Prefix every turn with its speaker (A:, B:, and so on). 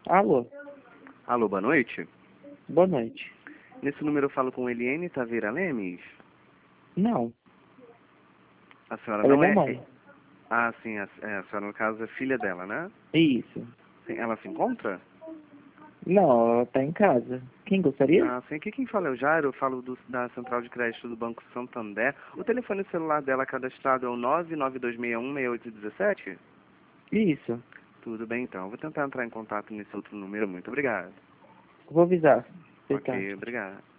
A: Alô,
B: Alô, boa noite.
A: boa noite.
B: Nesse número eu falo com Eliane Taveira Lemes.
A: Não,
B: A senhora
A: ela é
B: não
A: minha
B: é...
A: mãe.
B: Ah, sim, a senhora no caso é filha dela, né?
A: Isso.
B: Sim, ela se encontra?
A: Não, ela tá em casa. Quem gostaria?
B: Ah, sim, aqui quem fala é o Jairo, eu falo da Central de Crédito do Banco Santander. O telefone celular dela cadastrado é o 992616817?
A: Isso.
B: Tudo bem, então. Eu vou tentar entrar em contato nesse outro número. Muito obrigado.
A: Vou avisar. Até
B: Ok,
A: tarde.
B: obrigado.